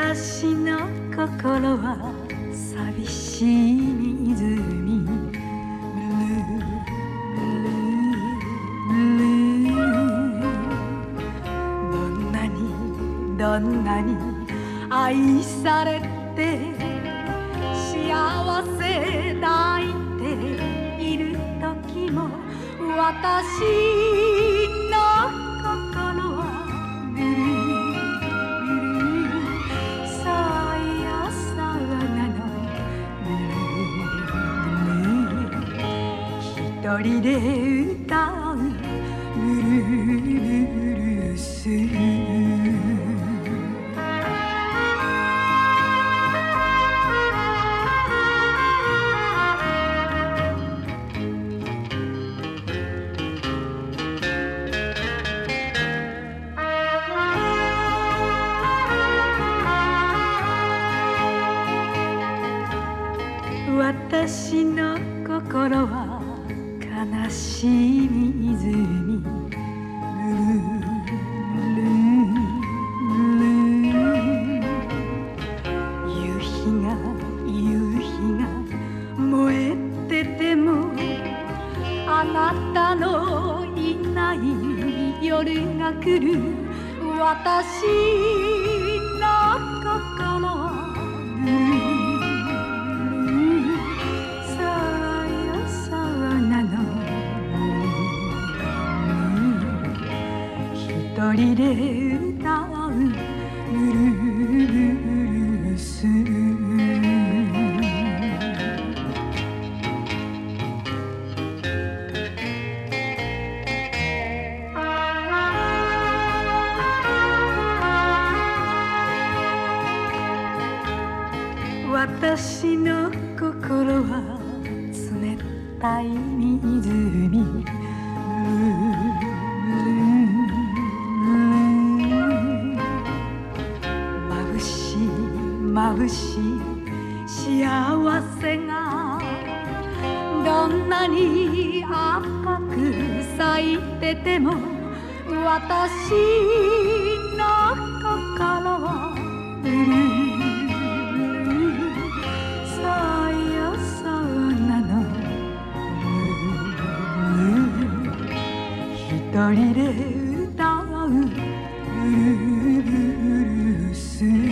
私の心は寂しい湖、どんなに愛されて幸せ抱いている時も私の心はぐるぐるさやさなのぐるぐる一人で歌うブルース。私の心は悲しい湖、夕日が燃えててもあなたのいない夜が来る。私の心は一人で歌うブルース。私の心は冷たい湖、眩しい幸せがどんなに赤く咲いてても私の心はブルーさやさなの一人で歌うブルース。